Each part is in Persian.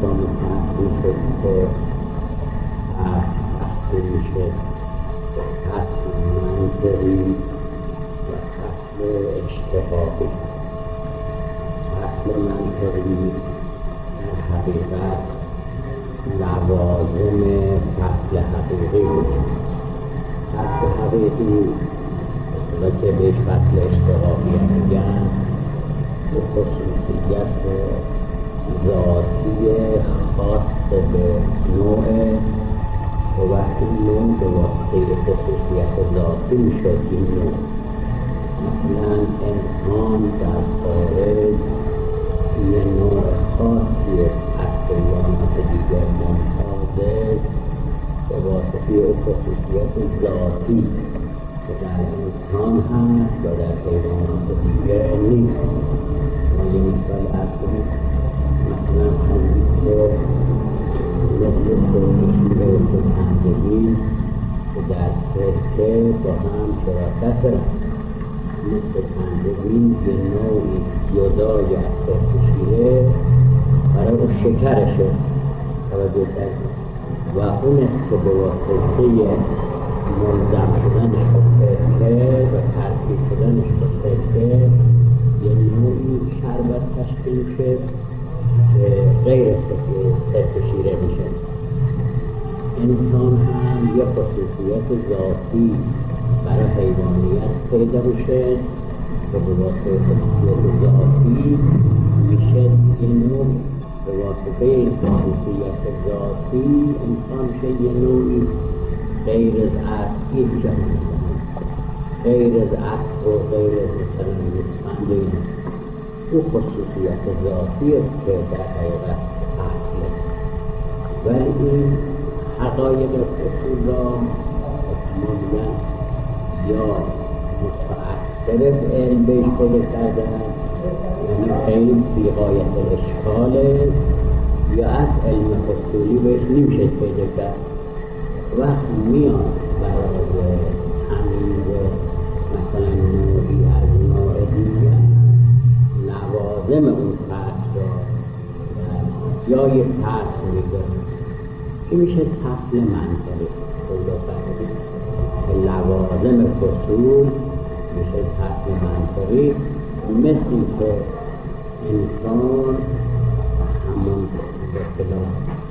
احکام فصل میشه که تقسیم میشه فصل منطقی و فصل اشتقاقی. فصل منطقی در حقیقت لوازم فصل حقیقی بود. فصل حقیقی و که بهش فصل اشتقاقی میگن به خصوصیت ذاتی خاص به نوع و وقتی نوع به واسطه خصوصیت ذاتی میشد. این نوع مثلا انسان در خارج یه نوع خاصی از حیوانات دیگر ممتازه به واسطه خصوصیت ذاتی که در انسان هست و در حیوانات دیگر نیست. یه مثال عرض کنیم، مثلا همین که مثل سرکشی و سرکندگی که در سرکه با هم شراکت دارن. مثل کندگی یه نوعی جدای از سرکشیه برای اون شکرشه توجه کردیم و اون است که به واسطه ملزم شدنش با سرکه و ترکیب شدنش با سرکه یه نوعی شربت تشکیل میشه که غیر سرکه شیره میشه. انسان هم یه خصوصیت ذاتی برای حیوانیت پیدا میشه که به واسطه خصوصیت ذاتی میشه یه نوع به واسطه این خصوصیت ذاتی انسان میشه یه نوعی غیر از اصلی ایجاد میکنه، غیر از اصل و غیر از مثلا نسبند او خصوصیت ذاتی است که در حقیقت اصله. ولی این حقایق اصول را ما میگن یا متأثر از علم بهش پیدا کردن، یعنی خیلی بیغایت الاشکاله، یا از علم اصولی بهش نمیشه پیدا کرد. وقت میاد برای تمیز مثلا نوعی از نوع دیگر لوازم اون فصل را جای فصل میگذاره. این میشه فصل منطقی. لوازم فصول میشه فصل منطقی، مثل که انسان همون به اصطلاح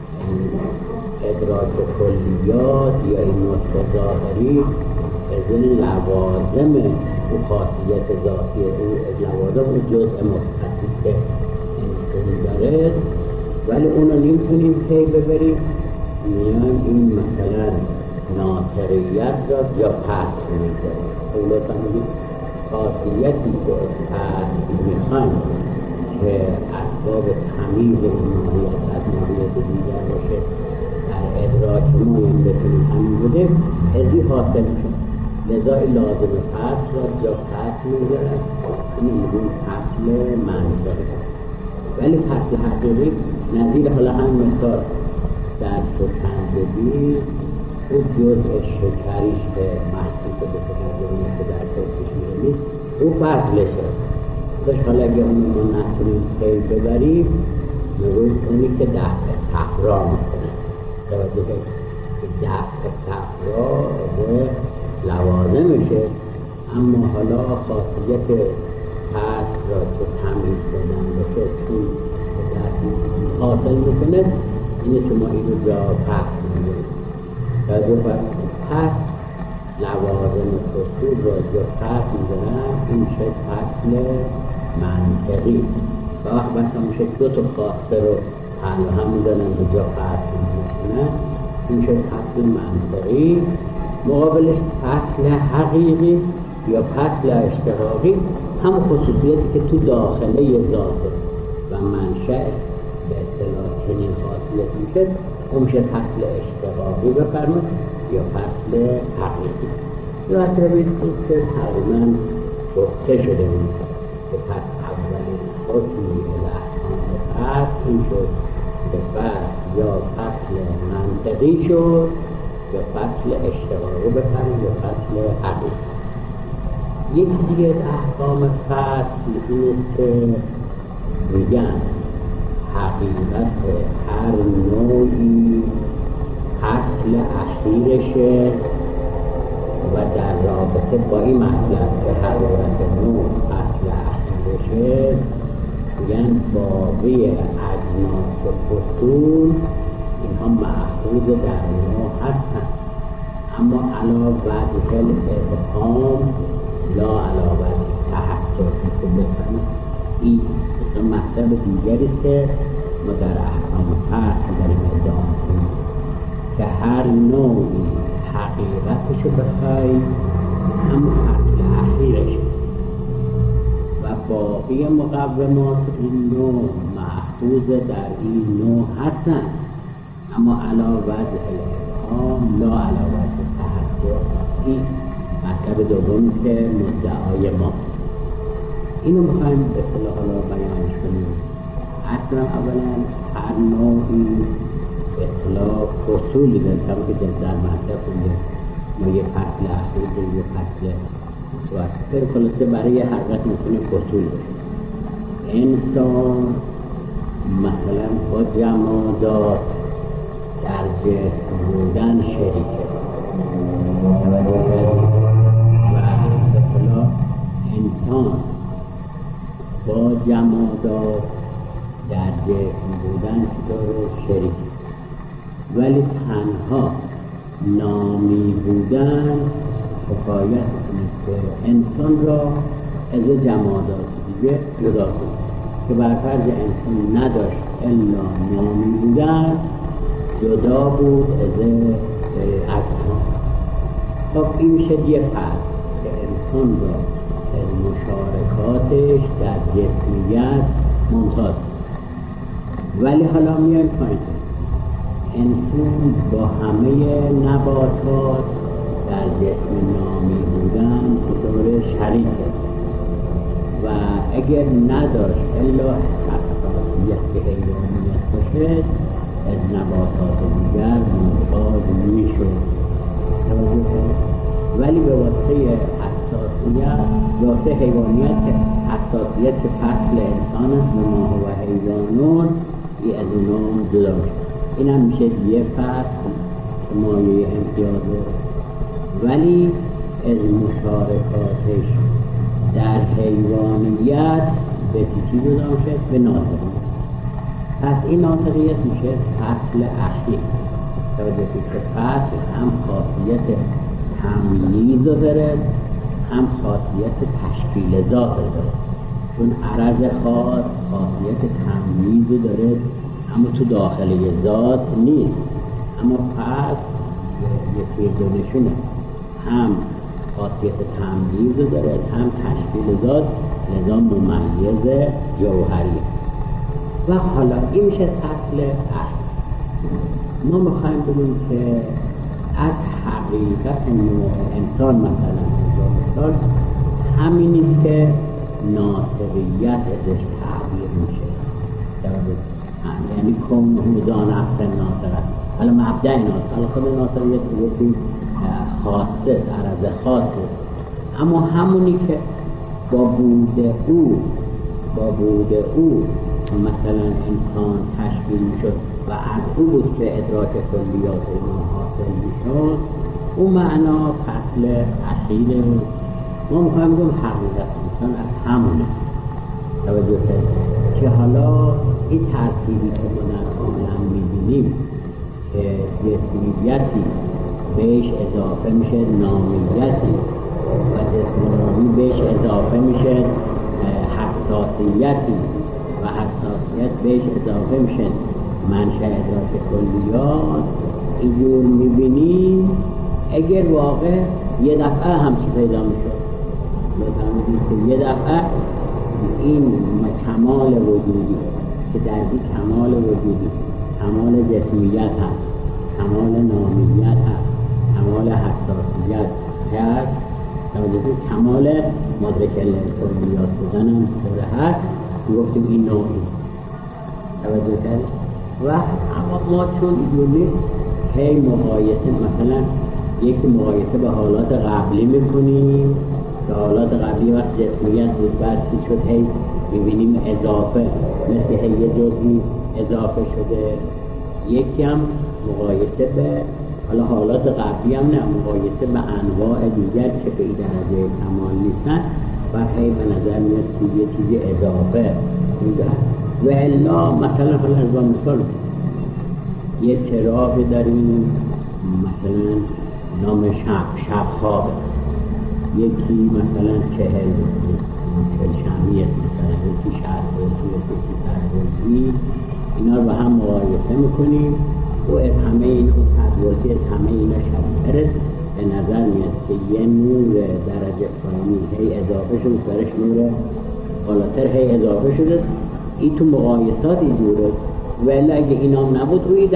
ادراک کلیات یا این نطق ظاهری از این لوازم و خاصیت ذاتی او لوازم و جزء مختصی که انسان داره، ولی اونو نمیتونیم پی ببریم. میان این مثلا ناطریت را یا پس میذاریم. اولا فهمیدیم خاصیتی که از پس میخوایم که اسباب تمیز این ماهیت از ماهیت دیگر باشه در ادراک ما این بتونیم همین بوده ازی حاصل میشه. لذا لازم پس را یا پس میذارن. این میگون فصل منطقی. ولی فصل حقیقی نظیر حالا هم مثال در سکندگی او جزء شکریش که محسوس به سکندگی که در سرکش میرونید او فصلشه. داشت حالا اگه اونو ما نتونیم خیل ببریم نروید اونی که دفع صفرا میکنه. توجه که دفع صفرا به لوازه میشه، اما حالا خاصیت فصل را که تمیز دادن باشه چون حاصل میکنه این شما این رو جا فصل میکنه. توجه پس لوازم فصول را جا فصل میکنن. این میشه فصل منطقی. و وقت بس میشه دو تا خاصه رو حل هم میدنن به جا فصل میکنن. این میشه فصل منطقی. مقابلش فصل حقیقی یا فصل اشتقاقی هم خصوصیتی که تو داخله ذاته و منشأ به اصطلاح چنین خاصیت میشه اون میشه فصل اشتقاقی بفرمایید یا فصل حقیقی. یا اطلاع بیدید که تقریبا گفته شده بود که پس اولین حکمی الاحکام فصل این شد که فصل یا فصل منطقی شد یا فصل اشتقاقی بفرمایید یا فصل حقیقی. یکی دیگه از احکام فصل اینه که میگن حقیقت هر نوعی اصل اخیرشه و در رابطه با این مطلب که حقیقت نوع اصل اخیرشه میگن باقی اجناس و فصول اینها محفوظ در نوع هستند، اما علا وجه الابهام لا علا وجه تحصل که بفهمید این مطلب دیگری است که ما در احکام فصل داریم ادعا کنیم که هر نوعی حقیقتشو بخوای هم اصل اخیرش و باقی مقومات این نوع محفوظ در این نوع هستن، اما علا وجه الابهام لا علا وجه تحصل. این مطلب دومی که مدعای ماست. اینو میخوایم به اصطلاح حالا بیانش کنیم. اصلا اولا هر نوعی به اصطلاح فصولی داریم که در مطلب خونده ما یه فصل اخیر داریم، یه فصل متوسط، خلاصه برای حقیقت میتونیم فصول داریم. انسان مثلا با جمادات در جسم بودن شریکه و به اصطلاح انسان با جمادات در جسم بودن چی داره؟ شریک. ولی تنها نامی بودن حکایت کنید که انسان را از جمادات دیگه جدا کنید که برفرض انسان نداشت الا نامی بودن، جدا بود از اجسام. خب این میشه یه فصل که انسان را از مشارکاتش در جسمیت ممتاز. ولی حالا میایم پایین، انسان با همه نباتات در جسم نامی بودن بطور شریکه و اگر نداشت الا حساسیت که حیوانیت باشه از نباتات دیگر ممتاز میشد. ولی به واسطه حساسیت واسطه حیوانیت که حساسیت که فصل انسان است و ماه و حیوانون ای از اونها جدا میشه. این هم میشه یه فصل مایه امتیازه، ولی از مشارکاتش در حیوانیت به چی جدا میشه؟ به ناطقیت. پس این ناطقیت میشه فصل اخیر. توجه که فصل هم خاصیت تمییز رو داره، هم خاصیت تشکیل ذات رو داره. چون عرض خاص خاصیت تمییز رو داره اما تو داخل ذات نیست، اما فصل یکی دو نشونه، هم خاصیت تمییز رو داره هم تشکیل ذات، لذا ممیز جوهری. و حالا این میشه فصل اخیر. ما میخوایم بگیم که از حقیقت نوع انسان مثلا همین نیست که ناطقیت ازش تعبیر میشه، یعنی کن هوزان احسن ناطقه. حالا مبدع ناطقه، حالا خود ناطقیت رو بگیم خاصه، عرض خاصه، اما همونی که با بود او مثلا انسان تشکیل میشد و از او بود که ادراک کلیات اون حاصل میشد، اون معنا فصل اخیر ما میخوایم بگیم حقیقت انسان از همونه. توجه کنید که حالا این ترتیبی که ما در کاملا میبینیم که جسمیتی بهش اضافه میشه نامیتی و جسم نامی بهش اضافه میشه حساسیتی و حساسیت بهش اضافه میشه منشأ ادراک کلیات، اینجور میبینیم. اگر واقع یه دفعه همچی پیدا میشد، بفهمید که یه دفعه این کمال وجودی که در این کمال وجودی کمال جسمیت هست، کمال نامیت هست، کمال حساسیت هست، کمال مدرک کلیات بودن هم طوره هست، گفتیم این نوعی. توجه کردید؟ و اما ما چون اینجور نیست هی مقایسه، مثلا یکی مقایسه به حالات قبلی میکنیم در حالات قبلی وقت جسمیت بود، بعد چی شد؟ هی می‌بینیم اضافه، مثل هی یه جزئی اضافه شده. یکی هم مقایسه به حالات قبلی هم نه، مقایسه به انواع دیگر که به این درجه کمال نیستن و هی به نظر میاد که یه چیزی اضافه میدن. و الا مثلا از با مثال یه چراغ داریم مثلا نام شب خواب، یکی مثلا 40 شمی است، مثلا یکی 60 ولتی، یکی 100 ولتی. اینا رو با هم مقایسه میکنیم و از همه این 100 ولتی از همه اینا شدیدتره. به نظر میاد که یه نور درجه پایینی هی اضافه شده، برش نور بالاتر هی اضافه شده. این تو مقایسات اینجوره. ولی اگه اینا نبود روی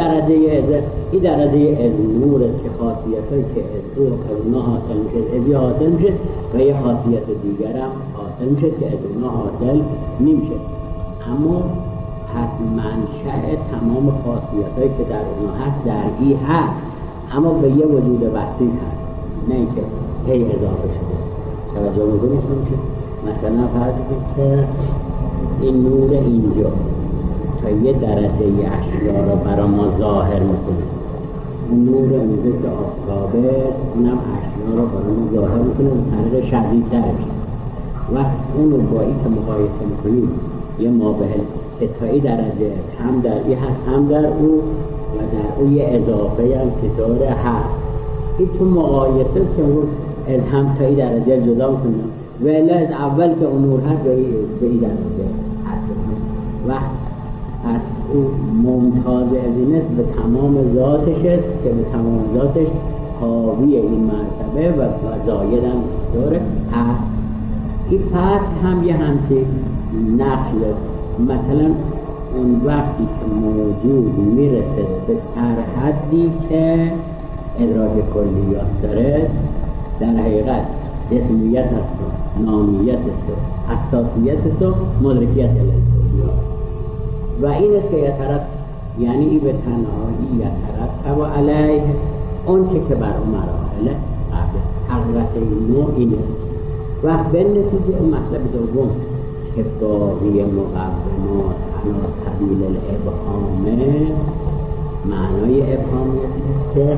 درجه از نور که خاصیتایی که از اونا حاصل میشه از یا حاصل میشه و یه خاصیت دیگر هم حاصل میشه که از اونا حاصل نمیشه. اما پس منشأ تمام خاصیتایی که در اونا هست در این هست، اما به یه وجود بسیط هست، نه اینکه هی اضافه شده. توجه میکنید که مثلا فرض کنید که این نور اینجا تا یه درجه اشیا رو برای ما ظاهر میکنه، اون نور اونجا که آفتابه اونم اشیا رو برای ما ظاهر میکنه و طریق شدیدترش و اونو با این که مقایسه میکنیم یه مابهل که تا این درجه هم در این هست هم در او و در او یه اضافه هم که داره هست. این تو مقایسه است که اون از هم تا این درجه جدا میکنه ولی از اول که اون نور هست به این درجه هست و پس او ممتاز از این است به تمام ذاتش است که به تمام ذاتش حاوی این مرتبه و زاید هم داره هست. این پس هم یه همچه نقل مثلا اون وقتی که موجود میرسه به سرحدی که ادراک کلیات داره، در حقیقت جسمیت هست و نامیت هست و اساسیت هست و مدرکیت کلیات و این است که یه طرف یعنی ای به تنهایی یه طرف و علیه اون چه که بر اون مراحله حقیقت این نوع اینه و به نتیجه اون مطلب دوم که باقی مقومات علا سبیل الابهامه، معنای ابهامیت است که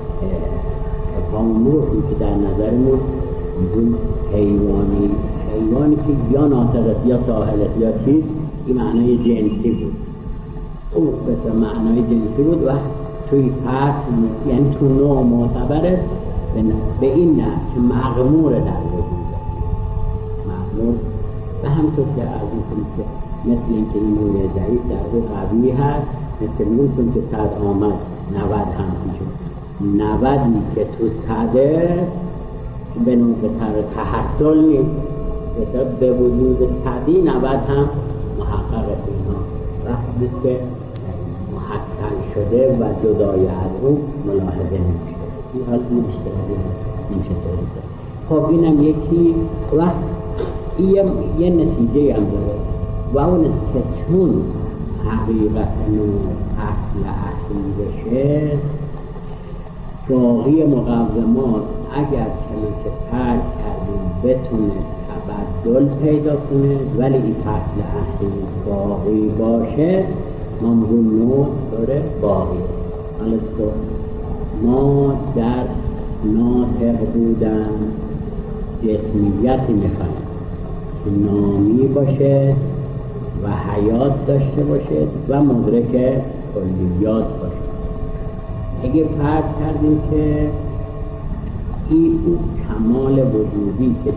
ابهام روحی که در نظرمون میگون حیوانی که یا ناطق است یا ساحل است یا چیز، این معنای جنسی بود. او به معنای جنسی بود و توی فصل یعنی تو نوع معتبر است به این نه که مغمور در وجود مغمور و همطور که از این که مثل اینکه این نوع ضعیف در او قوی هست، مثل این که 100 آمد 90 هم میشه 90 که تو 100 است به نوع تحصل نیست به وجود 100 90 هم محقق اینا وقتی که محسن شده و جدای از اون ملاحظه نمیشه. این حال نمیشه دارید. خب اینم یکی و یه نتیجه هم داره و اون است که چون حقیقت نور اصل اصلی بشه باقی مقومات اگر که فرض کردیم بتونه تبدل پیدا کنه ولی این فصل اصلی باقی باشه ممرون نور داره باقی. حالا ما در ناطق بودن جسمیتی میخوایم که نامی باشه و حیات داشته باشه و مدرک کلیات باشه. اگه فرض کردیم که این کمال وجودی که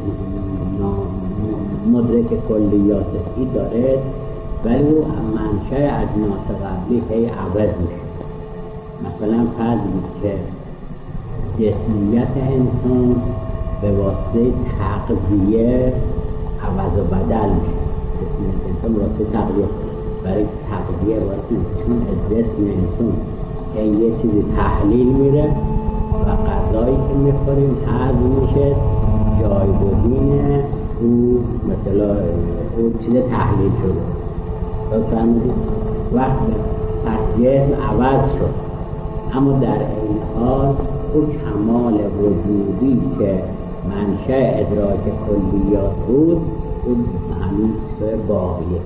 مدرک کلیات است این داره ولی او منشأ اجناس قبلی هی عوض میشه. مثلا فرض که جسمیت انسان به واسطه تغذیه عوض و بدل میشه. جسمیت انسان به واسطه تغذیه برای تغذیه واسطه چون از جسم انسان که یه چیزی تحلیل میره و غذایی که میخوریم هضم میشه جایگزین او مثلا او چیز تحلیل شده فهمیدید وقتی پس جسم عوض شد اما در این حال او کمال وجودی که منشأ ادراک کلیات بود، اون همین به باقیه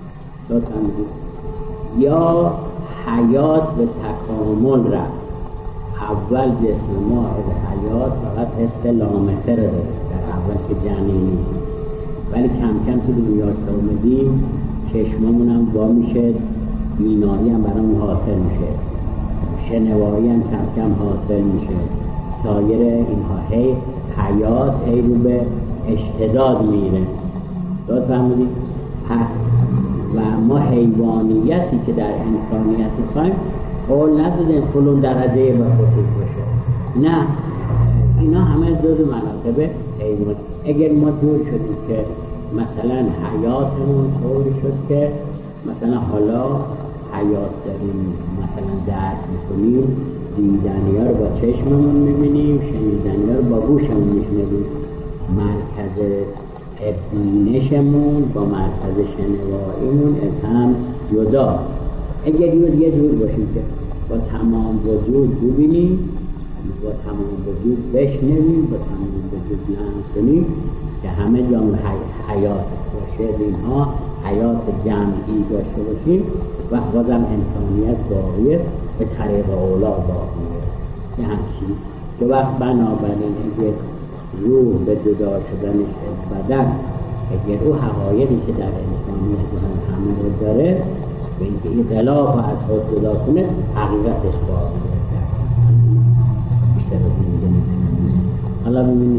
یا حیات به تکامل رفت. اول جسم ما از حیات فقط حس لامسه رو داره در اول که جنینی، ولی کم کم تو دنیا که اومدیم چشممون هم وا میشه، بینایی هم برامون حاصل میشه، شنوایی هم کم کم حاصل میشه، سایر اینها هی حیات هی رو به اشتداد میره. داد فهمیدید؟ پس و ما حیوانیتی که در انسانیت میخوایم قول ندادیم فلون درجه و خصوص باشه، نه، اینا همه جز مناطب حیوان. اگر ما دور شدیم که مثلا حیاتمون طوری شد که مثلا حالا حیات داریم، مثلا درک میکنیم، دیدنی ها رو با چشممون میبینیم، شنیدنی ها رو با گوشمون میشنویم، مرکز بینشمون با مرکز شنواییمون از هم جدا. اگر یه جور باشیم که با تمام وجود ببینیم، با تمام وجود بشنویم، با تمام وجود لمس کنیم که همه جامعه حیات باشه، اینها حیات جمعی داشته باشیم و بازم انسانیت باقیه به طریق اولا باقیه. که همچین که وقت بنابراین اگر روح به جدا شدنش از بدن، اگر او حقایقی که در انسانیت همه رو داره به اینکه اطلاف و از خود جدا کنه، حقیقتش باقیه. بیشتر از این دیگه نمی‌تونیم. حالا ببینید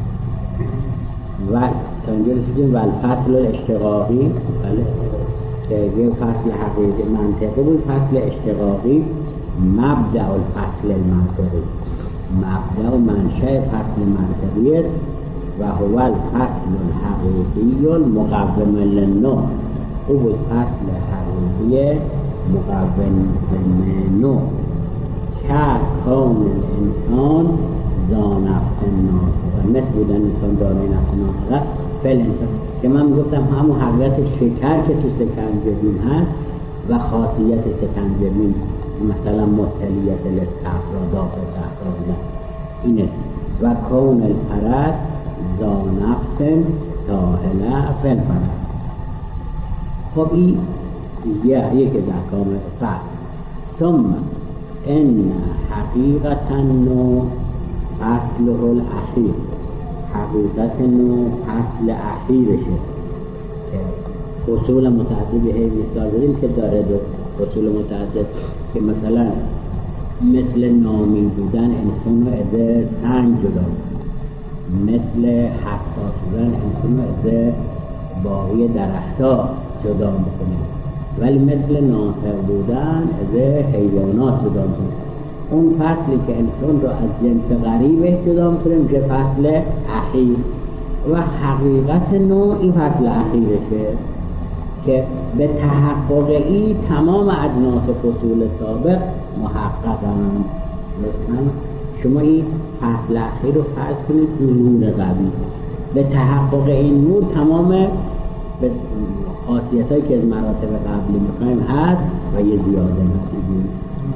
و تا اینجا رسیدیم و الفصل الاشتقاقی، بله که یه فصل حقیقی منطقی بود. فصل اشتقاقی مبدأ الفصل المنطقی، مبدأ و منشأ فصل منطقی است و هو الفصل الحقیقی المقوم للنوع. او بود فصل حقیقی مقوم للنوع که کون الانسان ذا نفس ناطقه، مثل بودن انسان دارای نفس ناطقه فعل انسان، که من گفتم همون حقیقت شکر که تو سکنجبین هست و خاصیت سکنجبین مثلا مستلیت الاستفرادا و استفرادا اینه. و کون الفرس ذا نفس ساهله فعل فرس. خب این یکی از احکام فصل. ثم ان حقیقت النوع فصله الاخیر، حقیقت نوع فصل اخیرشه که اصول متعدد هی مثال داریم که داره دو اصول متعدد که مثلا مثل نامی بودن انسان رو از سنگ جدا، مثل حساس بودن انسان رو از باقی درخت‌ها جدا می‌کنه، ولی مثل ناطق بودن از حیوانات جدا می‌کنه. اون فصلی که انسان رو از جنس غریبه جدا می‌کنه میشه فصل اخیر و حقیقت نوع این فصل اخیرشه که به تحقق این تمام اجناس فصول سابق محققند. لطفاً شما این فصل اخیر رو فرض کنید نور قوی، به تحقق این نور تمام به خاصیتایی که از مراتب قبلی می‌خوایم هست و یه زیاده هست.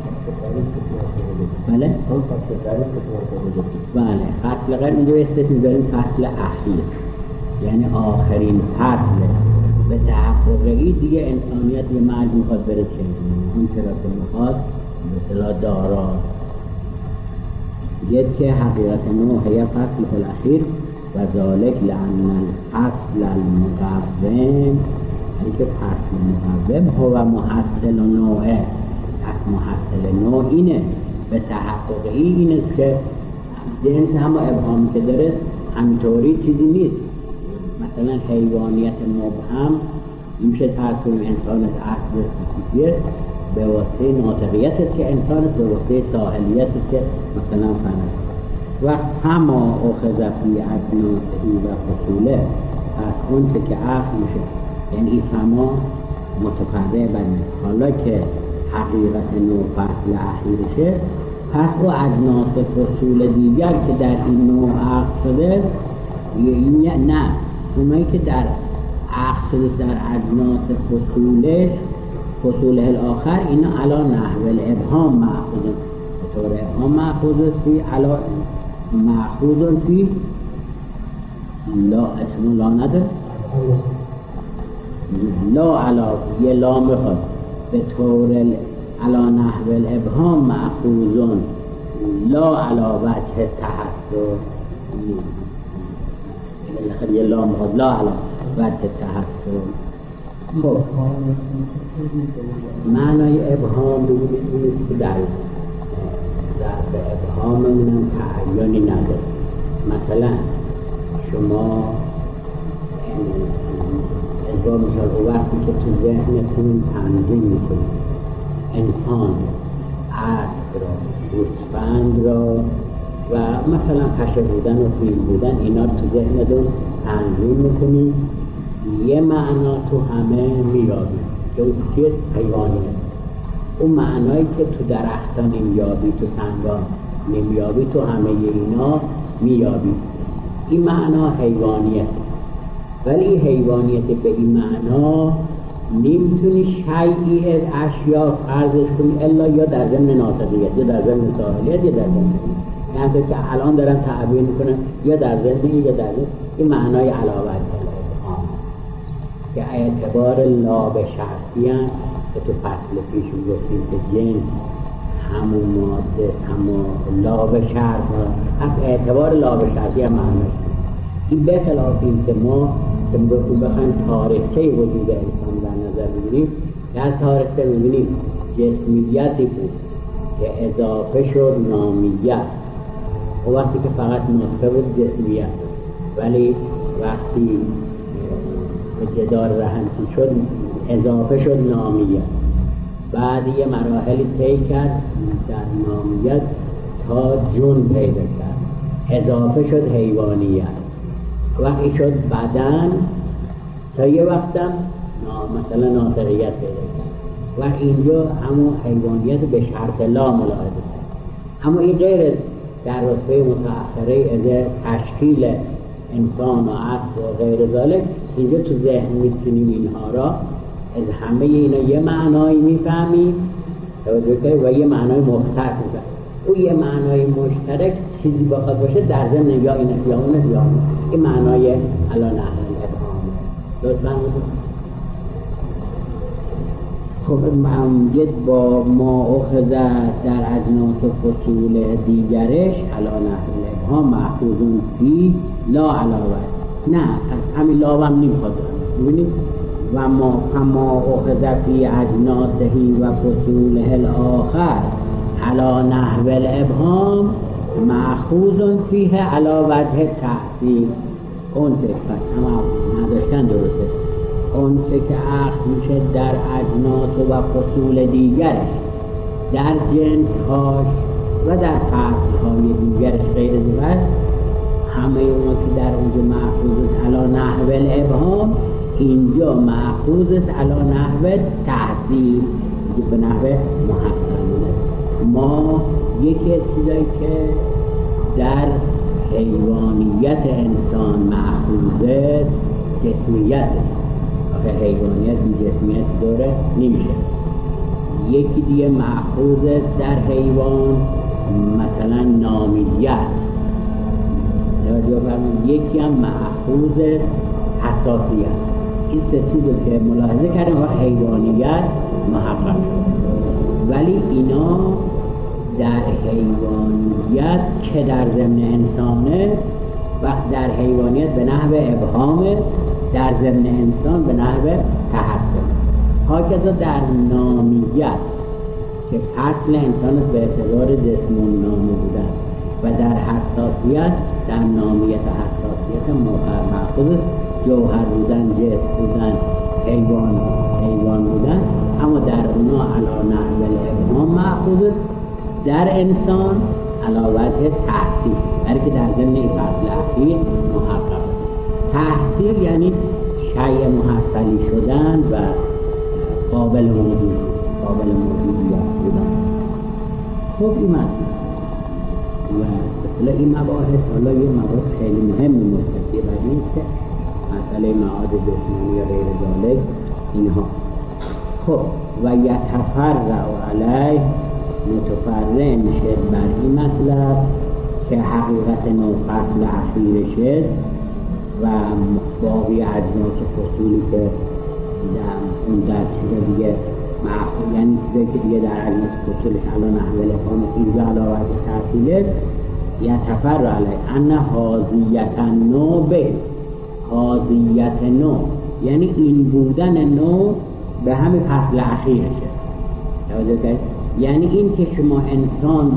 بله؟ بله، فصل غیر اینجا استثنی داریم فصل اخیر، یعنی آخرین فصل به تحققی دیگه انسانیت یه مرگ میخواد بره چه اون چرا که میخواد مثلا دارا که حقیقت نوحیه فصل الاخیر و ذالک لأن الفصل المقوم، اینکه فصل مقوم هو محصل نوعه، پس محصل نوع اینه به تحققی این است که جنس همه ابهامی که داره همینطوری چیزی نیست. مثلا حیوانیت مبهم میشه فرض کنیم انسان از اصل خصوصیت به واسطه ناطقیت است که انسان است، به واسطه ساحلیت است که مثلا فنه و همه اخذ فی اجناسه و فصوله، پس اون که عقل میشه یعنی این فما متفرع بنید. حالا که حقیقت نوع فصل اخیرشه، پس او اجناس فصول دیگر که در این نوع عقل شده نه، اونایی که در عقل شده در اجناس فصولش فصول الاخر اینا علا نحو الابهام مأخوذ، بطور ابهام مأخوذ فی علا مأخوذ فی لا اسم لا نداره، لا علا یه لا میخواد به طور علا نحو الابهام مأخوذون لا علا وجه تحسن، بالاخره یه لا میخواد لا علا وجه تحسن. خب معنای ابهام بگید نیست که در به ابهاممونم تعیینی نداره. مثلا شما ازا مثال او وقتی که تو ذهنتون تنظیم میکنید انسان، اسب را، گوسفند را و مثلا پشه بودن و فیل بودن اینا تو ذهنتون تنظیم میکنید، یه معنا تو همه میابید که اون چیست؟ حیوانیه. اون معنایی که تو درختان نمیابی، تو سنگان نمیابی، تو همه اینا میابی. این معنا حیوانیت، ولی حیوانیت به این معنا نمیتونی شیئی از اشیا فرضش کنی الا یا در ضمن ناطقیت یا در ضمن ساحلیت یا در ضمن یعنی که الان دارم تعبیر میکنم یا در ضمن یا در ضمن. این معنای علاوه که اعتبار لا به شرطی هم که تو فصل پیش گفتیم که جنس همون ماده همون لا به شرط از اعتبار لا به شرطی هم معنیش این به خلاف این که ما که میگفتیم بخوایم تاریخچه وجود انسان در نظر بگیریم، در تاریخچه میبینیم جسمیتی بود که اضافه شد نامیت و وقتی که فقط نطفه بود جسمیت، ولی وقتی به جدار رحمتی شد اضافه شد نامیت، بعد یه مراحلی طی کرد در نامیت تا جون پیدا کرد، اضافه شد حیوانیت، وقتی شد بدن تا یه وقتم مثلا ناطقیت پیدا کرد و اینجا همون حیوانیت به شرط لا ملاحظه کرد. اما این غیر در رتبه متأخره از تشکیل انسان و اسب و غیر ذالک، اینجا تو ذهن میتونیم اینها را از همه اینا یه معنایی میفهمیم و یه معنای مختلف میفهمیم. او یه معنای مشترک چیزی بخواد باشه در ضمن یا اینه یا اونه یا اونه. این معنای علی نحو الابهام. لطفاً خب معمجد با ما اخذ در اجناس و فصول دیگرش علی نحو الابهام محفوظون فی لا علاوه. نه همین لا هم نمیخواد ببینید و ما اخذ فی اجناسهی و فصوله الاخر علی نحو الابهام مأخوذ فیه علی وجه تحصیل. اون چه اما نداشتن درسته، اون چه که اخذ میشه در اجناس و فصول دیگرش، در جنسهاش و در فصلهای دیگرش غیر دیگر، همه اونا که در اونجا مأخوذ است علی نحو الابهام، اینجا مأخوذ است علی نحو تحصیل، به نحو محصل بوده. ما یکی از چیزایی که در حیوانیت انسان مأخوذ است جسمیت است. آخه حیوانیت بی جسمیت دوره نمیشه. یکی دیگه مأخوذ است در حیوان مثلا نامیت، یکی هم مأخوذ است حساسیت. این سه چیزی که ملاحظه کردیم و حیوانیت محقق شد، ولی اینا در حیوانیت که در ضمن انسانه وقت در حیوانیت به نحو ابهام است، در ضمن انسان به نحو تحسن. هاکذا در نامیت که اصل انسان به اعتبار جسم و نامی بودن و در حساسیت در نامیت و حساسیت مأخوذ است جوهر بودن، جسم بودن، حیوان بودن، اما در اونا علی نحو الابهام مأخوذ است، در انسان علی وجه تحصیل، برای که در ضمن این فصل اخیر محقق است. تحصیل یعنی شیء محصلی شدن و قابل موجودیت بودن. خب این مطلب و مثلا این مباحث حالا یه مباحث خیلی مهم مرتبطه به این که مسئله معاد جسمانی یا غیر ذالک اینها. خب و یتفرع علیه متفرع میشه بر این مطلب که حقیقت نو فصل اخیرش است و باقی اجناس و فصولی که اون در چیز دیگه معقول، یعنی چیزی که دیگه در اجناس فصولش الان احوال اقامت اینجا علاوه تحصیله یتفر علیه ان حاضیت نو به حاضیت نو، یعنی این بودن نو به همین فصل اخیرشه. یعنی این که شما انسان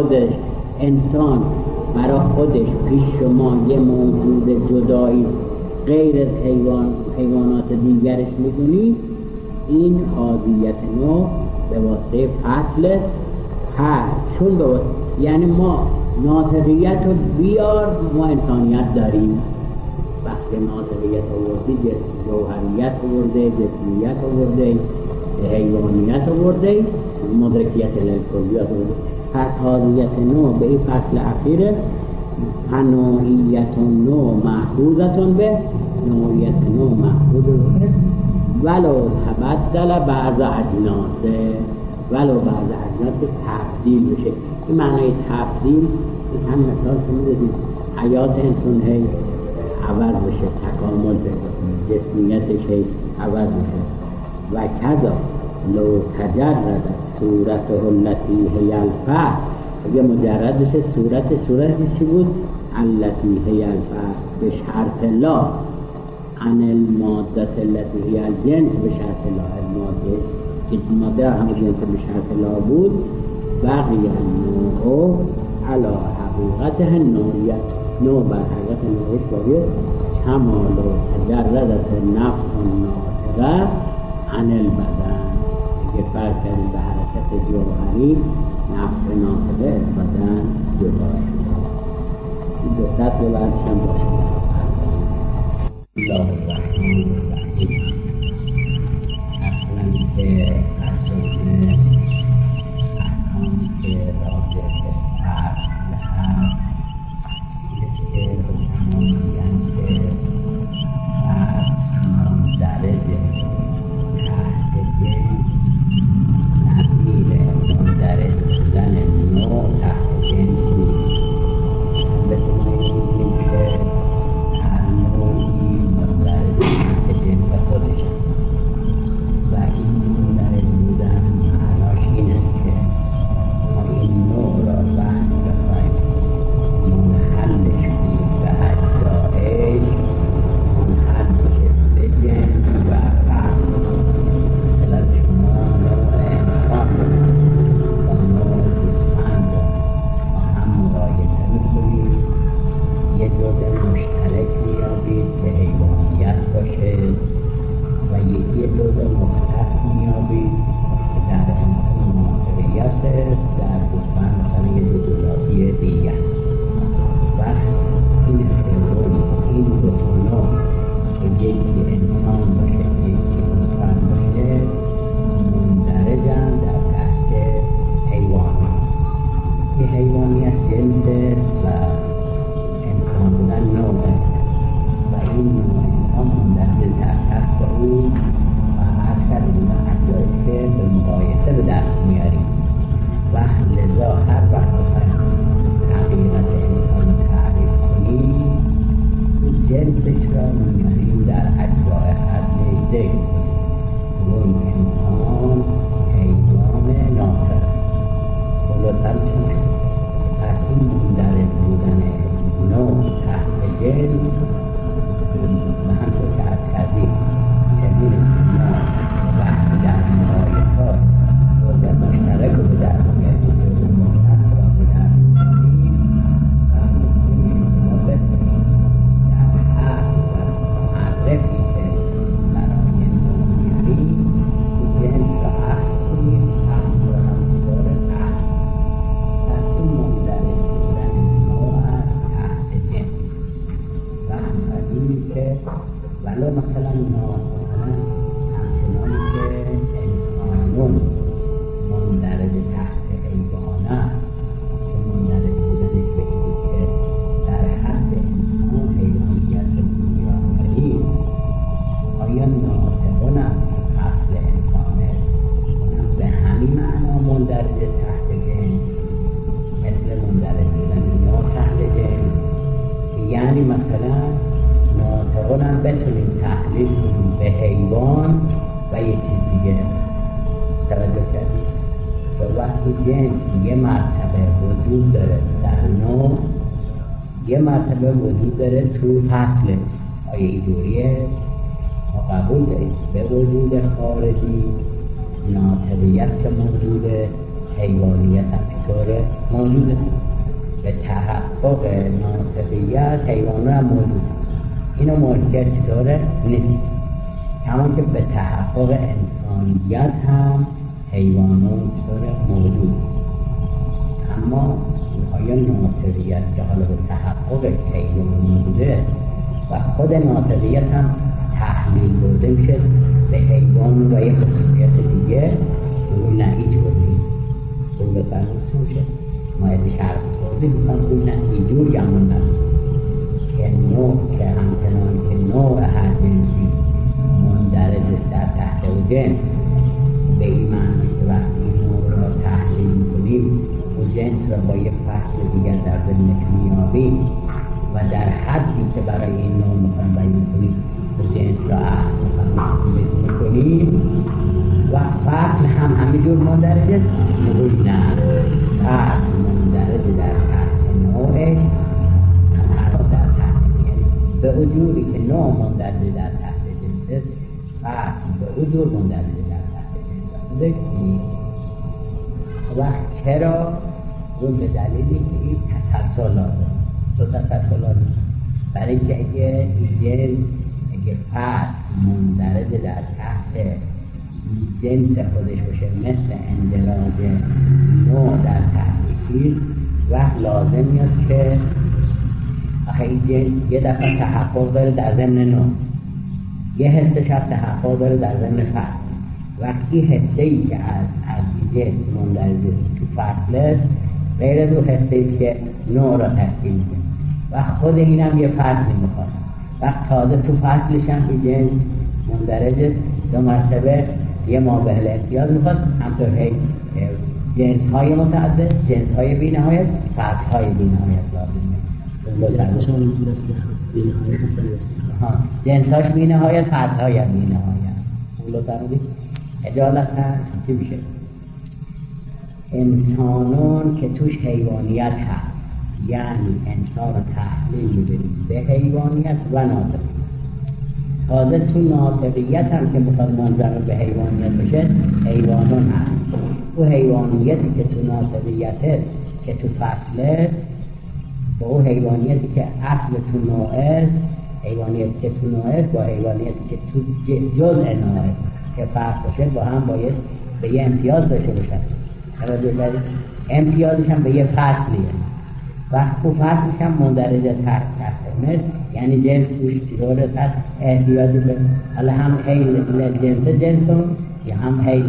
برای خودش پیش شما یه موجود جدایی غیر از حیوانات دیگرش میدونی، این حاضیت نو به واسطه فصل چون به واسطه، یعنی ما ناطقیت رو بیار، ما انسانیت داریم. وقتی ناطقیت آوردی جوهریت آورده، جسمیت آورده، حیوانیت آورده، مدرکیت للکلیات آورده. پس حاضیت نو به این فصل اخیره، نوعیت نو محفوظتون به نوعیت نو محفوظ به ولو تبدل بعض اجناسه، ولو بعض اجناس که تبدیل بشه. این معنی تبدیل هم مثال که میدونید حیات انسان هی عوض بشه، تکامل بشه، جسمیتش هی عوض بشه. و کذا لو تجرد صورته التي هي الفصل، اگه مجرد بشه صورتش چی بود؟ التي هي الفصل به شرط لا عن الماده التي هي الجنس به شرط لا، الماده همه جنس به شرط لا بود. بقی النوع علی حقیقته نوعیت، نوع بر حقیقت نوعیت باید کما لو تجردت نفس ناطقه عن البدن. اگه فرق کردیم به حرکت جوهری، نفس ناطقه از بدن جدا شد. این دو سطر بعدش هم باشه. الله الرحمن الرحیم. اصلا که اصلا احکامی که راجع به اصل هست، یه که حکمان میگن که اصل مندرجه تحت جنس نظیر مندرج بودن نوع تحت جنس نیست. بتونیم که هر نوعی مندرج تحت جنس خودش است و این مندرج بودن معناش این است که ما این نوع را وقتی بخوایم منحلش کنیم به اجزایش، منحل میشه به جنس و فصل. مثلا شما نوع انسان با نوع گوسفند را با هم مقایسه میکنید، یه جزء مشترک میابید که حیوانیت باشه و یه جزء مختص میابید که در انسان ناطقیت است، در گوسفند مثلا یه جزء ذاتی دیگر. و این است که این دو تا نوع که یکی انسان باشه یکی گوسفند باشه مندرجن در تحت حیوانیت. این حیوانیت جنس است و انسان بودن نوع است و این نوع انسان مندرج در تحت او و عرض کردیم و اجزایش که به مقایسه به دست میاریم. و لذا هر وقت بخواهیم حقیقت انسان تعریف کنیم، جنسش را میاریم در اجزای خط نیسته. اون انسان حیوان ناطق است. خلاصه پس این مندرج بودن نوع تحت جنس و همطور که عرض کردیم امین است که ما وقتی در مقایسات جزء مشترک رو به دست میاریم، جزء مختص را به دست میاریم و میتونیم ما بتونیم در حق و معرفی که برای نوع میاریم جنس را عکس کنیم، عکس را هم دارد عکس. پس این مندرج بودن نوع است تحت جنس و همینی که ولو مثلا همچنانی که انسانون مندرج تحت حیوان است که مندرج بودنش به این که در حد انسان حیوانیت رو دنیا داریم، آیا ناطقون هم اصل انسانه اونم به همین معنا مندرج تحت جنس مثل مندرج بودن نوع تحت جنس، که یعنی مثلا نوع این تحلیل به حیوان و یه چیز دیگه توجه کردیم. و وقتی جنس یه مرتبه وجود داره در نوع، یه مرتبه وجود داره تو فصله، آیا اینجوریه؟ ما قبول داریم به وجود خارجی ناطقیت که موجود است، حیوانیت هم چطوره موجوده. به تحقق ناطقیت حیوان هم موجود، اینو منکر چطوره نیست. کمان که به تحقق انسانیت هم حیوانات چطوره موجود. اما آیا ناطقیت که حالا به تحقق حیوان موجوده و خود ناطقیت هم تحلیل برده میشه به حیوان و یک خصوصیت دیگه، اون نه هیچ بود نیست. اون به فرموز میشه ما از شرط توضیح میکنم اون نه اینجور گمون نمید که نوع که همچنان که نوع هر جنسی مندرج است در تحت و جنس، به این معنی که وقتی نوع را تحلیل میکنیم و جنس را با یک فصل دیگر در ضمنش میابیم و در حدی که برای این نوع میخوایم بیان کنیم جنس را اخذ میکنیم و فصل هم همینجور مندرج است. نقول نه، فصل مندرج در تحت نوعش در تحت، یعنی به وجودی که نوع مندرج در تحت جنس است، فصل به وجود مندرج در تحت جنس است. و چرا؟ اون به دلیلی که این تسلسل لازم، تو تسلسل لازم برای اینکه اگه جنس اگه فصل مندرج در تحت جنس خودش باشه مثل اندراج نوع در تحت چیز، وقت لازم میاد که آخه این جنس یه دفعه تحقق داره در ضمن نوع، یه حسش هم تحقق داره در ضمن فصل. وقتی حسه ای که از جنس مندرج تو فصل است غیر از اون حسه ایست که نوع را تشکیل میده و خود این هم یه فصلی میخواد. وقت تازه تو فصلش هم این جنس مندرج دو مرتبه یه مابعد امتیاز میخواد، همطور هی جنس های متعدد، جنس های بی نهایت، فصل های بی نهایت لازمه. جنس هاش بی نهایت، فصل های هم بی نهایت. اجالت چی میشه؟ انسانون که توش حیوانیت هست، یعنی انسان رو تحلیل می‌بریم به حیوانیت و ناطقیت. تازه تو ناطقیت هم که میخواد منظر به حیوانیت بشه حیوانون هست. تو حیوانیتی که تو ناطقیت هست که تو فصل است با او حیوانیتی که اصل تو نوع است، حیوانیتی که تو نوع است با حیوانیتی که تو جزء نوع است که فرق باشه با هم باید به یه امتیاز داشته باشن. امتیازش هم به یه فصلی است. وقت تو فصلش هم مندرج تحت مثل، یعنی جنس توش چطور است احتیاجی به حالا هم حیل جنسون یا هم حیل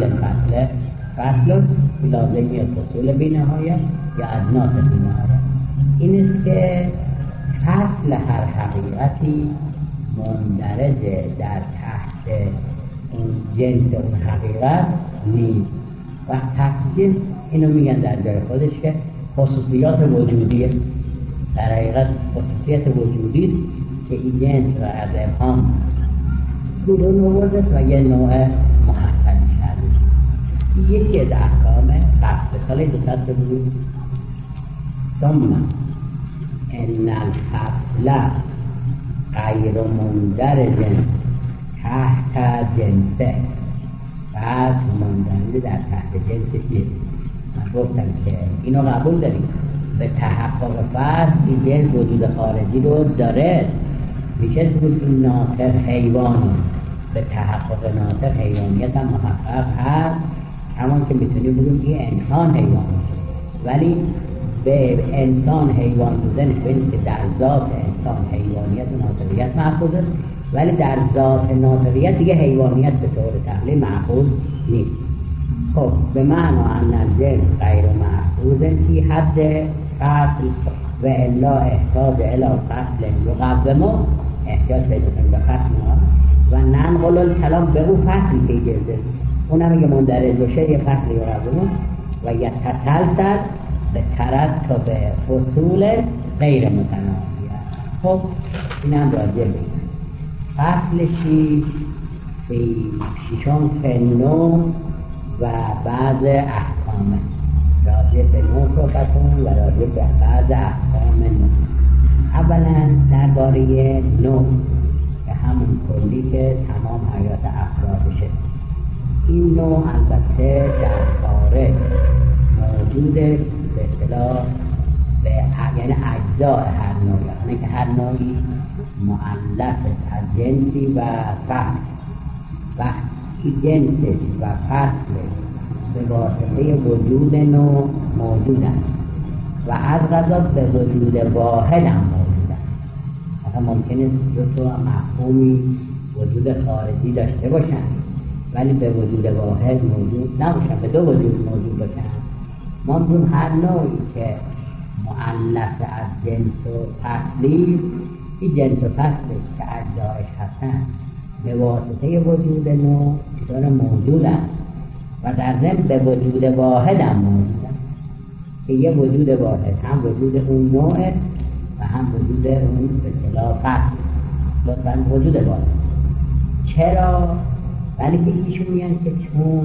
فصل لازمی فصول بی نهایت یا اجناس بی نهایت. این است که فصل هر حقیقتی مندرج در تحت این جنس اون حقیقت نیست. وقت تحت اینو میگن در جای خودش که خصوصیات وجودی است. در حقیقت خصوصیت وجودی است که این جنس را از ابهام بیرون آورده است و یه نوع محصلی کرده. یکی از احکام فصل سال 200 بود ثم ان الفصل غیر مندرج تحت جنسه، فصل مندرج در تحت جنسش نیست. من گفتم که اینو قبول داریم به تحقق فصل این جنس وجود خارجی رو داره، میشه بود این ناطق حیوان، به تحقق ناطق حیوانیت هم محقق هست، همون که میتونیم بگیم این انسان حیوان، ولی به انسان حیوان بودنش بینید که در ذات انسان حیوانیت و ناطقیت محفوظ است، ولی در ذات ناطقیت دیگه حیوانیت به طور تقلیل محفوظ نیست. خب به معنا ان الجنس غیر محفوظ فی حد فصل و الا احتاج الى فصل یقومه، احتیاج پیدا کنیم به فصل و ننقل الکلام به اون فصلی که جنسه اونم اگه مندرج باشه یه فصل یقومه و یتسلسل به ترتب فصول غیر متناهیه. خب این هم راجع بگیم فصل 6 ششم فنو و بعض احکامه، راجع به نو صحبت کنیم و راجع به بعض احکام نو. اولا درباره نو که همون کلی که تمام حیات افرادشه. این نوع البته در خارج موجود است به اصطلاح یعنی اجزاء هر نوعی، یعنی که هر نوعی مؤلف است از جنسی و فصل. وقتی جنسش و فصلش به واسطه وجود نوع موجودند و از قضا به وجود واحد هم موجودند. مثلا ممکن است دو تا مفهومی وجود خارجی داشته باشند ولی به وجود واحد موجود نباشن، به دو وجود موجود باشن. ما میگیم هر نوعی که مؤلف از جنس و فصلی است، این جنس و فصلش که اجزایش هستن به واسطه وجود نوع چطور موجودن و در ضمن به وجود واحد هم موجودن، که یه وجود واحد هم وجود اون نوع است و هم وجود اون به اصطلاح فصل، لطفاً وجود واحد. چرا؟ ولی که ایشون میگن که چون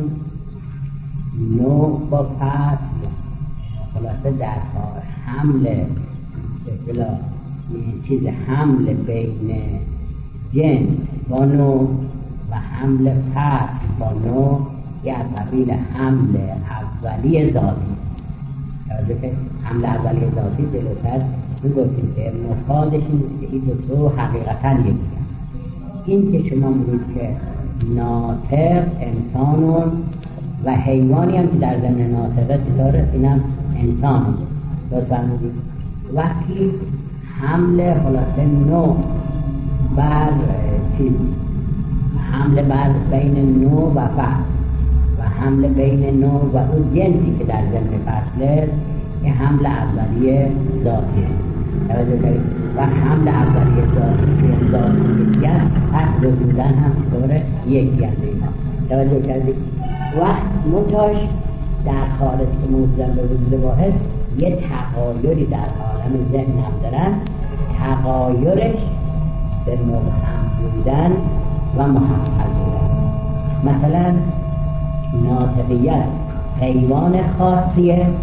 نوع با فصل خلاصه در حمل به اصطلاح چیز حمل بین جنس با نوع و حمل فصل با نوع یه قبیل حمل اولی ذاتی است. که حمل اولی ذاتی جلوتر میگفتیم که مفادش نیست که این دو تو حقیقتا یکی. این که شما میگید که ناطق انسانون و حیوانی هم که در ضمن ناطقه چطوره؟ اینم انسانون. لطفاً میگید وقتی حمل خلاصه نوع بر چیز، حمل بر بین نوع و فصل و حمل بین نوع و اون جنسی که در ضمن فصل است، این حمل اولیه ذاتی است. توجه کنید و حمل اولیه ذاتی یکی است، پس وجودن هم چطوره؟ یکی است. توجه کردید وقت منتاش در خارج که موجودن به وجود واحد یه تغایری در عالم ذهن هم دارن، تغایرش به مبهم بودن و محصل بودن. مثلا ناطقیت حیوان خاصی است،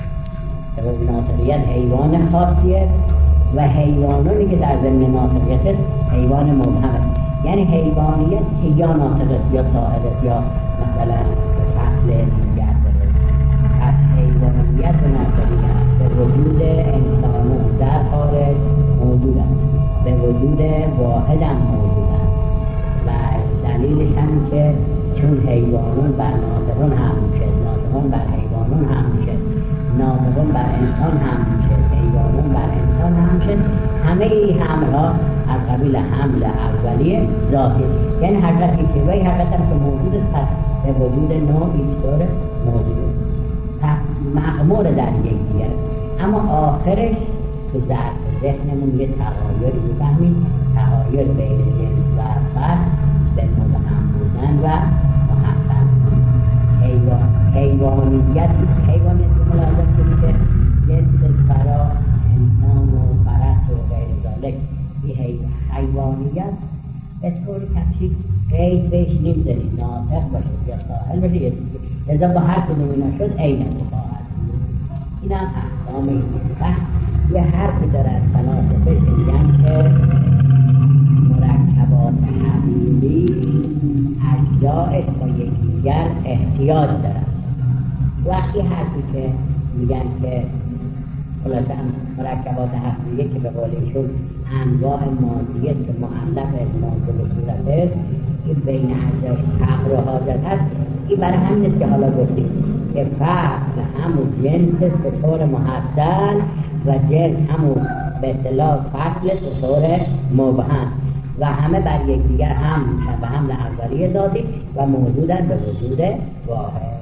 ناطقیت حیوان خاصی است و حیوانانی که در ضمن ناطقیت است حیوان مبهم است. یعنی حیوانیت که یا ناطق است یا ساحر است یا مثلا فصل دیگر داره. پس حیوانیت و ناطقیت به وجود انسانان در خارج موجودند، به وجود واحد هم موجودند و دلیلش هم که چون حیوانان بر ناطقان هم میشه، ناطقان بر حیوانان هم میشه، ناطقان بر انسان هم میشه، حیوانان بر انسان هم میشه. همه این حملها از قبیل حمل اولیه ذاتی، یعنی حقیقتی که وی حقیقت هم که موجود است، پس به وجود نوع ایچطوره موجود است، پس مغمور در یکدیگر. اما آخرش تو ذهنمون یه تغایری میفهمیم، تغایر بین جنس و فصل به مبهم بودن و محسن. حیوانیت رو ملاحظه کنید که جنس فرا انسان و فرس و غیر ذالک، این حیوانیت به طور تفصیل قید بهش نمی‌زنید، ناطق باشه یا ساحل باشه، لذا با هر کدوم اینا شد عیناً خواهد. این هم احکام این یه حرفی دارد فلاسفه میگن که مرکبات حقیقی اجزایش با یکدیگر احتیاج دارد. وقتی حرفی که میگن که خلاصه مرکبات حقیقی که به قول ایشون انواع مادی است که مؤلف از ماده به صورت است، این بین اجزاش فقر و حاجت هست. این برای همین است که حالا گفتیم که فصل همون جنس است به طور محصل و جنس همون به اصطلاح فصل است به طور مبهم و همه بر یکدیگر هم میشن به حمل اولیه ذاتی و موجودن به وجود واحد.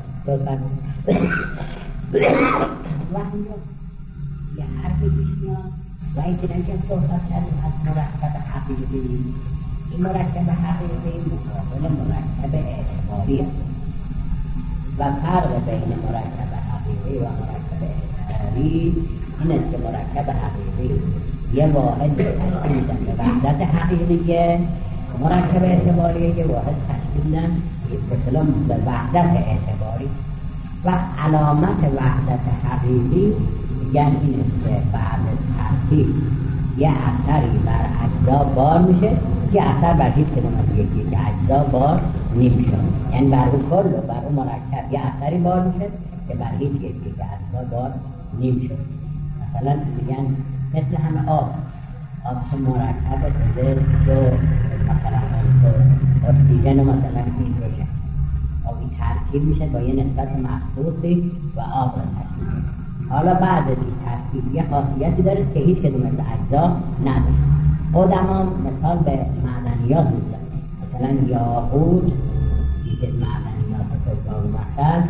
وقتی یه حرفی پیش میاد و این که صحبت کردیم از مرکب حقیقی، این مرکب حقیقی مقابل مرکب اعتباری است و فرق بین مرکب حقیقی و مرکب اعتباری این است که مرکب حقیقی یه واحد تشکیل میدن به وحدت حقیقیه مرکب اعتباری یه واحد تشکیل دن اصطلاح به وحدت اعتباری و علامت وحدت حقیقی میگن این است که بعد از ترتیب یه اثری بر اجزا بار میشه، یه اثر بر هیچ کدوم از یکی اجزا بار نمیشه، یعنی بر اون کل و بر اون مرکب یه اثری بار میشه که بر هیچ یکی اجزا بار نمیشه. مثلا میگن مثل همه آب که مرکب است دو مثلا اکسیژن و مثلا هیدروژن آبی ترکیب میشه با یه نسبت مخصوصی و آب را تشکیل میشه. حالا بعد از این ترکیب یه خاصیتی داره که هیچ کدوم از اجزا نداره. قدما مثال به معدنیات میزنن، مثلا یاقوت که معدنیات سلطان مثل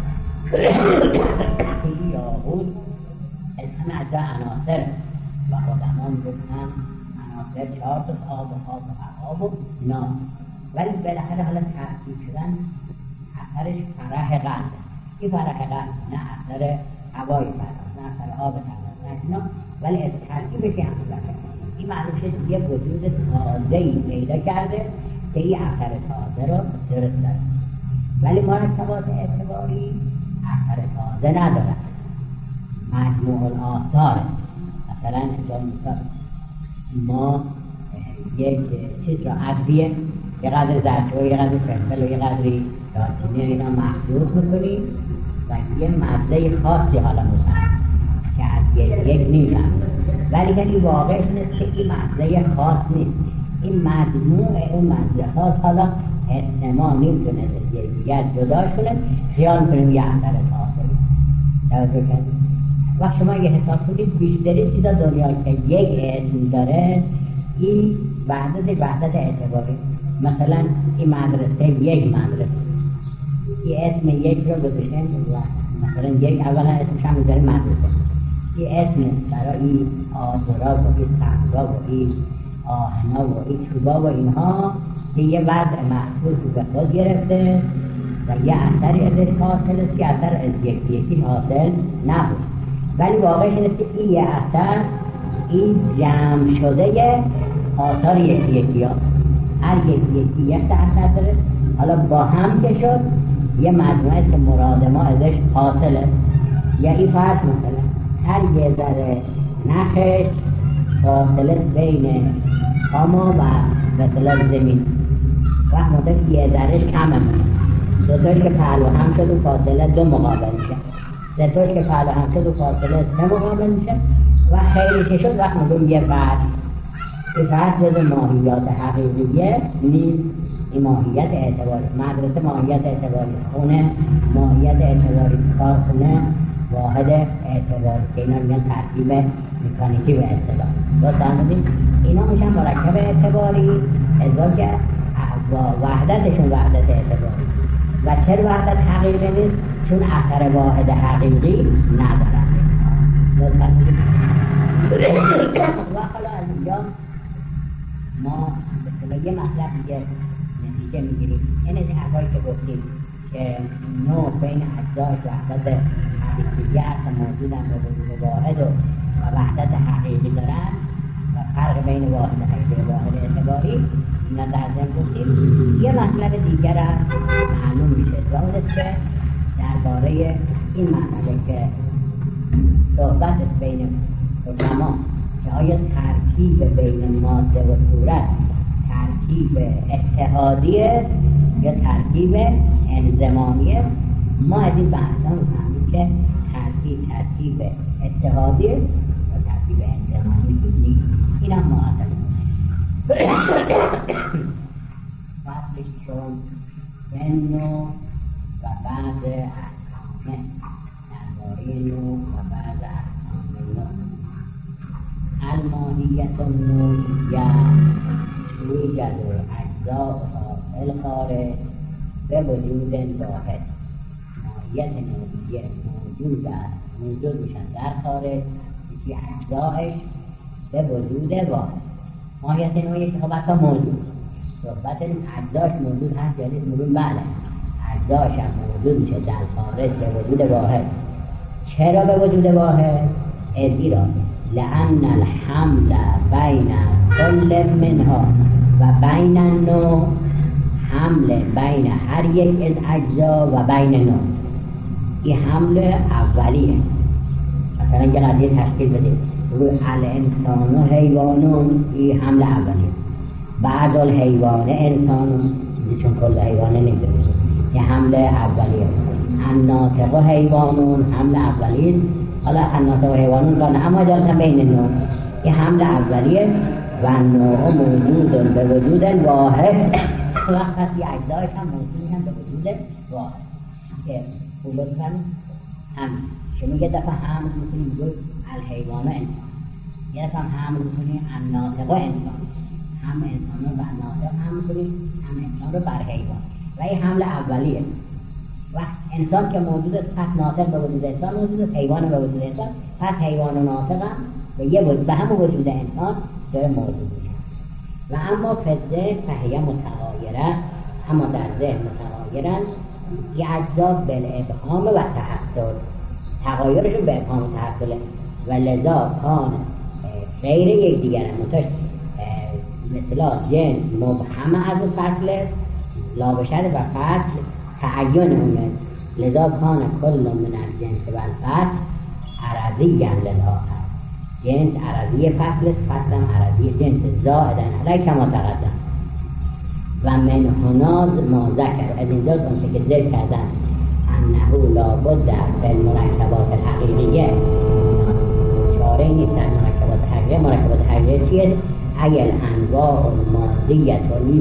یاقوت از همه اجزا عناصر و قدما میگفتن عناصر 4 تا آب و نار، ولی بالاخره حالا ترکیب شدن اثرش فرح قلب، این فرح قلب نه اثر هوای فرد نه اثر آب فرد نه، ولی از ترکیبش هم بکنه این معلوم شد یه وجود تازه‌ای پیدا کرده که این اثر تازه رو درست داره، ولی مرکبات اعتباری اثر تازه ندارن، مجموع الاثار. مثلا مثلا ما یک چیز را عضویه یه قدر زرچه و یه قدر فلفل و یه قدری دارچینی اینا مخلوط میکنیم و یه مزه خاصی حالا میکنیم که از یک نیستن، ولی این واقعش نیست که این مزه خاص نیست، این مجموع اون مزه خاص حالا حس ما نمیتونه از یک دیگر جدا شده، خیال کنیم یه اثر تازه نیست. توجه کنید وقت شما یه حساب کنید بیشتری چیزا دنیا که یک اسم داره این وحدت اعتباری. مثلا این مدرسه یک مدرسه، این اسم یک رو گذاشتیم مثلا یک اولا اسمش هم میذاریم مدرسه، این اسم است برای این آذرا و این صحرا و این آهنا و این چوبا و اینها که یه وضع محسوس به خود گرفته و یه اثری ازش حاصل است که اثر از یکی حاصل نبود، ولی واقعش اینه که این یه اثر این جمع شده آثار یکی ها، هر یکی یک اثر داره، حالا با هم که شد یه مجموعه است که مراد ما ازش حاصله. یا این فرض مثلا هر یه ذره نخش فاصله بین ما و مثلا زمین وقت مدت یه ذرهش کمه، دوتاش که پهلو هم شد و فاصله 2 مقابل میشه، سه تاش که پهلو هم شد و فاصله 3 مقابل میشه و خیلی که شد وقت مدت یه فرض. این فرض جز ماهیات حقیقیه نیست، این ماهیت اعتباری. مدرسه ماهیت اعتباری، خونه ماهیت اعتباری، کارخونه واحد اعتباری که اینا میگن ترکیب مکانیکی به اصطلاح. باز فهمیدید اینا میشن مرکب اعتباری ازا که وحدتشون وحدت اعتباری. و چرا وحدت حقیقی نیست؟ چون اثر واحد حقیقی ندارن. باز فهمیدید و حالا از اینجا ما مثلا یه مطلب دیگه نتیجه میگیریم. این از این حرفایی که گفتیم که نوع بین اجزای وحدت حقیقی هست موجودن و وجود واحد و وحدت حقیقی دارن و فرق بین واحد حقیقی و واحد اعتباری اینا در ذهن گفتیم. یه مطلب دیگر هم معلوم میشه و اون است که درباره این مسئله که صحبت است بین علما که آیا ترکیب بین ماده و صورت ترکیب اتحادیه یا ترکیب انضمامیه. ما از این بحثا می‌فهمیم که ترکیب اتحادیه و ترکیب انضمامی نیست. این هم معادله فصلش چون نوع و بعض احکامه درباره نوع و بعض احکام نوع. الماهیت النوعیه توجد اجزاءها فی الخارج به وجود واحد. ماهیت نوعیه موجود است، موجود میشن در خارج که اجزایش به وجود واحد. ماهیت نوعیه که خب اصلا موجود صحبت اجزاش موجود هست یا نیست؟ موجود بله، اجزاش هم موجود میشه در خارج به وجود واحد. چرا به وجود واحد؟ ازیرا لأن الحمل بین كل منها و بین النوع حمل بین هر یک از اجزا و بین نوع. این حمل اولی است. مثلا یه قضیه تشکیل بده روی الانسان و حیوانون، این حمل اولی است. بعد الحیوان انسانون، چون کل حیوانه نمیدونه، یه حمل اولی است. الناطق و حیوانون حمل اولی است. حالا الناطق و حیوانون کانه اما جالتا بین نوع، یه حمل اولی است. و نوع موجود به وجود واحد وقت هست یه اجزایش هم موجود هم به وجود واحد که خوب بکنم هم شما یه دفعه حمل میکنی بگوی الحیوان و انسان، یه دفعه حمل میکنی الناطق و انسان، هم انسان رو بر ناطق حمل میکنی، هم انسان رو بر حیوان. و این حمل اولی است. و انسان که موجود است پس ناطق به وجود انسان موجود است، حیوان به وجود انسان پس حیوان و ناطق هم به هم وجود انسان داره موجود میشه. و اما فضه فهیه متغایره، اما در ذهن متغایرن یه اجزا بالابهام و تحصل، تغایرشون به ابهام و تحصله و لذا کان غیر یک دیگر منتش مثلا جنس مبهم از فصل لا بشر و فصل تعین اونه، لذا کان کل من الجنس و الفصل عرضی للآخر، جنس عرضی فصل است، فصل هم عرضی جنس زائدن علی کما تقدم. و من هنا ما ذکر از اینجا اون که ذکر کردن انه لابد در المرکبات الحقیقیه چاره نیست در مرکبات حقیقیه. مرکبات حقیقیه چیه؟ ایل انواع المادیه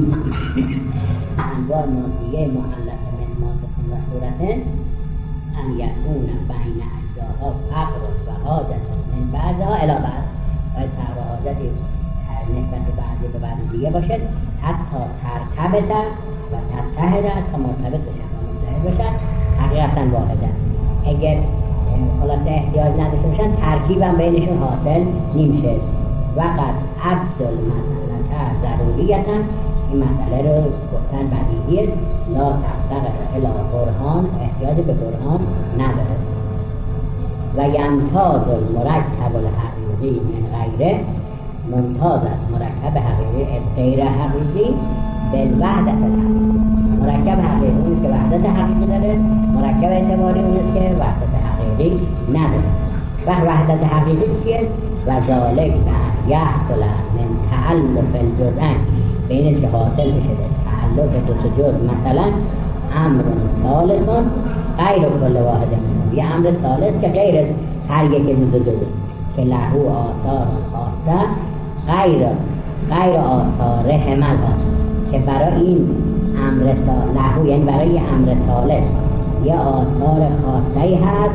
انواع مادیه مؤلفه من مادة و صورته ان یکون بین اجزاها فقر و حاجت من بعضها الی بعض، باید فقر و حاجتی نسبت به بعضی به بعضی دیگه باشد حتی ترتبط و تتحد تا مرتبط بشن و متحد بشن حقیقتا واحده. اگر خلاصه احتیاج نداشته باشن ترکیب هم بینشون حاصل نمیشه. وقت عبد المسئله ضروریتا، این مسئله رو گفتن بدیهیه، لا تفتقر الی برهان، احتیاج به برهان نداره. و ینتاز المرکب الحقیقی من غیره، ممتاز است مرکب حقیقی از غیر حقیقی بالوحدت الحقیقی. مرکب حقیقی اون که وحدت حقیقی داره، مرکب اعتباری اون است که وحدت حقیقی نداره. و وحدت حقیقی چیست؟ و ذالک یحصل من تعلق الجزئین، بین که حاصل بشه تعلق دو جزء، مثلا امر ثالث غیر کل واحد منهم، یه امر ثالث که غیر از هر یک از دو جزء که له آثار خاصه غیر آثار همل هست، که برای این امر له یعنی برای امر ثالث یه آثار خاصه هست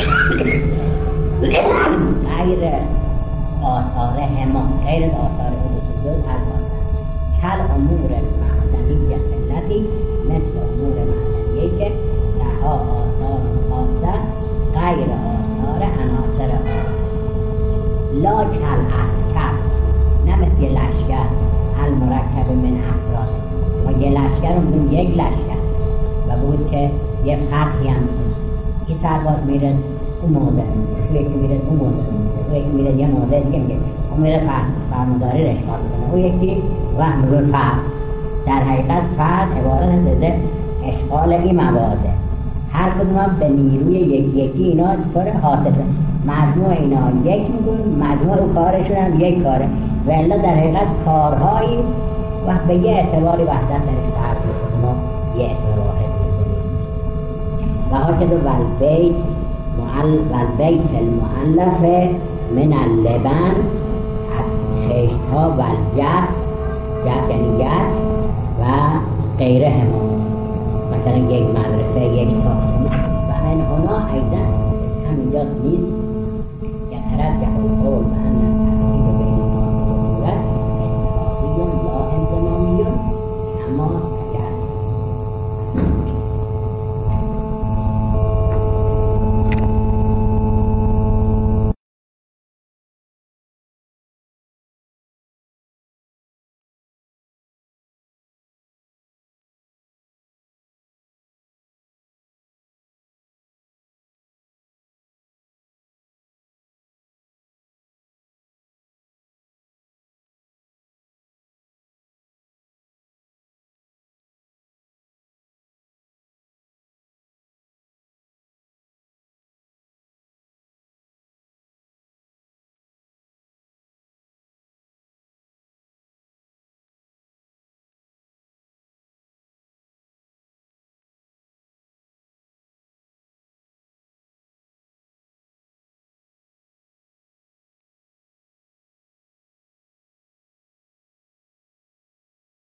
غیر آثار هما، غیر از آثار دو جزء الخاصه، کل امور معدنیه التي مثل امور معدنیه که لها آثار خاصه غیر آثار عناصر لا کل اسکر، نه مثل لشکر المرکب من افراد. ما یه لشکر رو میدونیم یک لشکر و بود که یه فتحی هم این سرباز میره اون موضع، یکی میره اون موضع، یکی میره یه موضع دیگه میگه، اون میره فرمانداری رو اشغال میکنه، اون یکی وهم رو فرد. در حقیقت فرد عبارت از اشغال این مواضع، هر کدوم هم به نیروی یکی اینا چطوره حاصل شد. مجموع اینا یک میگون، مجموع او کارشون هم یک کاره و الا در حقیقت کارهایی است و به یه اعتباری وحدت درش فرض میکنه، ما یه اسم واحد میکنیم. و هاکذا والبیت المؤلف من اللبن، از خشتها و جس یعنی گچ و غیره هما، مثلا یک مدرسه، یک ساختمان. و من هنا ایضا همینجاست نیست